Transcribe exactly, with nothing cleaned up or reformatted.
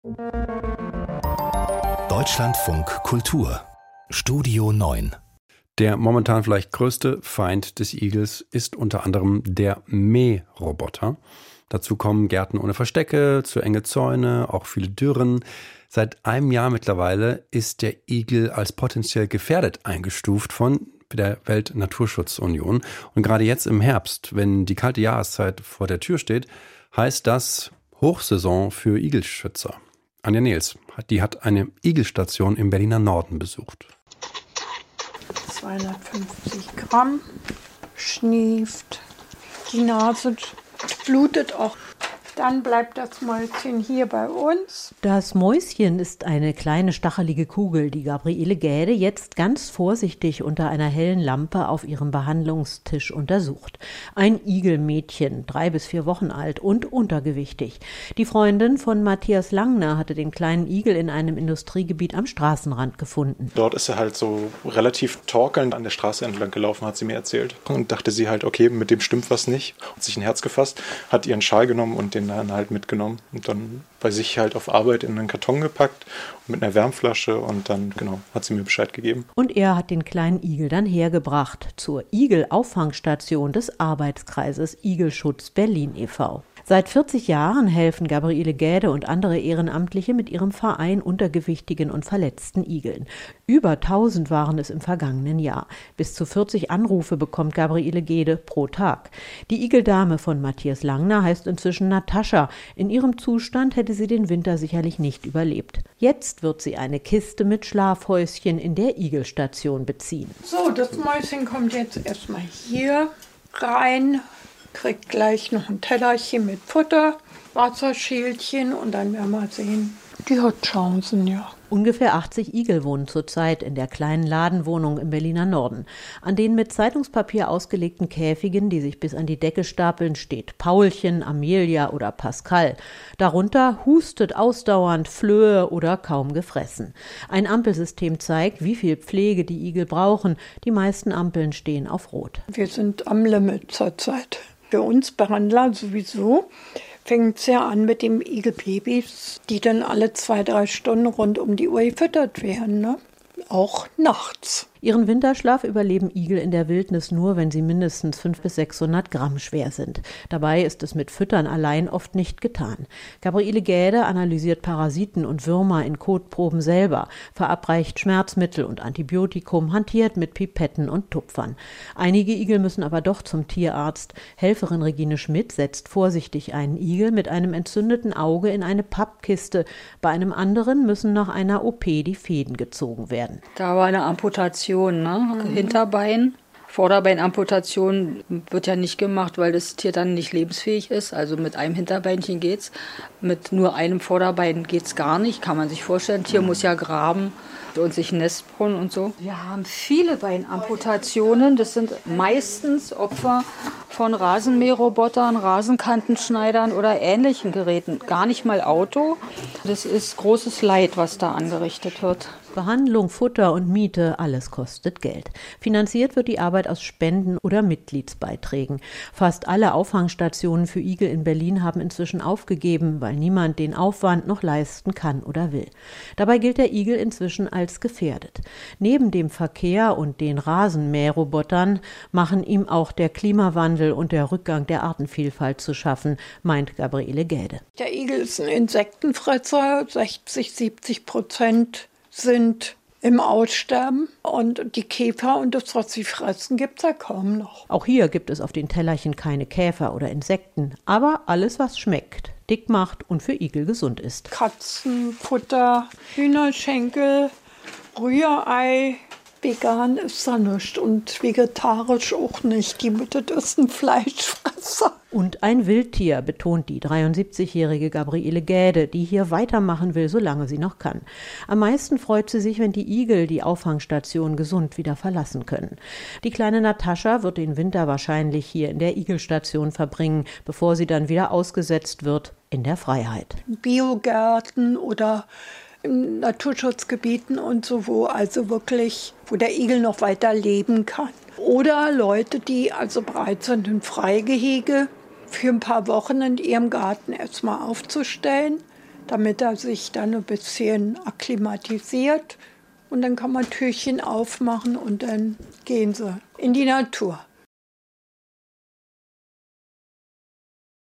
Deutschlandfunk Kultur Studio neun. Der momentan vielleicht größte Feind des Igels ist unter anderem der Mähroboter. Dazu kommen Gärten ohne Verstecke, zu enge Zäune, auch viele Dürren. Seit einem Jahr mittlerweile ist der Igel als potenziell gefährdet eingestuft von der Weltnaturschutzunion. Und gerade jetzt im Herbst, wenn die kalte Jahreszeit vor der Tür steht, heißt das Hochsaison für Igelschützer. Anja Nehls, die hat eine Igelstation im Berliner Norden besucht. zweihundertfünfzig Gramm, schnieft, die Nase blutet auch. Dann bleibt das Mäuschen hier bei uns. Das Mäuschen ist eine kleine stachelige Kugel, die Gabriele Gäde jetzt ganz vorsichtig unter einer hellen Lampe auf ihrem Behandlungstisch untersucht. Ein Igelmädchen, drei bis vier Wochen alt und untergewichtig. Die Freundin von Matthias Langner hatte den kleinen Igel in einem Industriegebiet am Straßenrand gefunden. Dort ist er halt so relativ torkelnd an der Straße entlang gelaufen, hat sie mir erzählt. Und dachte sie halt, okay, mit dem stimmt was nicht. Hat sich ein Herz gefasst, hat ihren Schal genommen und den dann halt mitgenommen und dann bei sich halt auf Arbeit in einen Karton gepackt mit einer Wärmflasche und dann, genau, hat sie mir Bescheid gegeben. Und er hat den kleinen Igel dann hergebracht zur Igel-Auffangstation des Arbeitskreises Igelschutz Berlin e V Seit vierzig Jahren helfen Gabriele Gäde und andere Ehrenamtliche mit ihrem Verein untergewichtigen und verletzten Igeln. Über tausend waren es im vergangenen Jahr. Bis zu vierzig Anrufe bekommt Gabriele Gäde pro Tag. Die Igeldame von Matthias Langner heißt inzwischen Natascha. In ihrem Zustand hätte sie den Winter sicherlich nicht überlebt. Jetzt wird sie eine Kiste mit Schlafhäuschen in der Igelstation beziehen. So, das Mäuschen kommt jetzt erstmal hier rein. Kriegt gleich noch ein Tellerchen mit Futter, Wasserschälchen und dann werden wir sehen. Die hat Chancen, ja. Ungefähr achtzig Igel wohnen zurzeit in der kleinen Ladenwohnung im Berliner Norden. An den mit Zeitungspapier ausgelegten Käfigen, die sich bis an die Decke stapeln, steht Paulchen, Amelia oder Pascal. Darunter hustet ausdauernd Flöhe oder kaum gefressen. Ein Ampelsystem zeigt, wie viel Pflege die Igel brauchen. Die meisten Ampeln stehen auf Rot. Wir sind am Limit zurzeit. Für uns Behandler sowieso fängt es ja an mit den Igelbabys, die dann alle zwei, drei Stunden rund um die Uhr gefüttert werden, ne? Auch nachts. Ihren Winterschlaf überleben Igel in der Wildnis nur, wenn sie mindestens fünfhundert bis sechshundert Gramm schwer sind. Dabei ist es mit Füttern allein oft nicht getan. Gabriele Gäde analysiert Parasiten und Würmer in Kotproben selber, verabreicht Schmerzmittel und Antibiotikum, hantiert mit Pipetten und Tupfern. Einige Igel müssen aber doch zum Tierarzt. Helferin Regine Schmidt setzt vorsichtig einen Igel mit einem entzündeten Auge in eine Pappkiste. Bei einem anderen müssen nach einer O P die Fäden gezogen werden. Da war eine Amputation. Ne? Mhm. Hinterbein. Vorderbeinamputation wird ja nicht gemacht, weil das Tier dann nicht lebensfähig ist. Also mit einem Hinterbeinchen geht's. Mit nur einem Vorderbein geht's gar nicht. Kann man sich vorstellen. Ein Tier muss ja graben und sich ein Nest bauen und so. Wir haben viele Beinamputationen. Das sind meistens Opfer von Rasenmäherrobotern, Rasenkantenschneidern oder ähnlichen Geräten. Gar nicht mal Auto. Das ist großes Leid, was da angerichtet wird. Behandlung, Futter und Miete, alles kostet Geld. Finanziert wird die Arbeit aus Spenden oder Mitgliedsbeiträgen. Fast alle Auffangstationen für Igel in Berlin haben inzwischen aufgegeben, weil niemand den Aufwand noch leisten kann oder will. Dabei gilt der Igel inzwischen als gefährdet. Neben dem Verkehr und den Rasenmäherrobotern machen ihm auch der Klimawandel und der Rückgang der Artenvielfalt zu schaffen, meint Gabriele Gäde. Der Igel ist ein Insektenfresser, sechzig, siebzig Prozent sind im Aussterben und die Käfer und das, was sie fressen, gibt es ja kaum noch. Auch hier gibt es auf den Tellerchen keine Käfer oder Insekten, aber alles, was schmeckt, dick macht und für Igel gesund ist. Katzenfutter, Hühnerschenkel, Rührei. Vegan ist da nichts und vegetarisch auch nicht. Die Mitte ist ein Fleischfresser. Und ein Wildtier, betont die dreiundsiebzigjährige Gabriele Gäde, die hier weitermachen will, solange sie noch kann. Am meisten freut sie sich, wenn die Igel die Auffangstation gesund wieder verlassen können. Die kleine Natascha wird den Winter wahrscheinlich hier in der Igelstation verbringen, bevor sie dann wieder ausgesetzt wird in der Freiheit. Biogärten oder in Naturschutzgebieten und so, wo also wirklich, wo der Igel noch weiter leben kann. Oder Leute, die also bereit sind, ein Freigehege für ein paar Wochen in ihrem Garten erstmal aufzustellen, damit er sich dann ein bisschen akklimatisiert. Und dann kann man Türchen aufmachen und dann gehen sie in die Natur.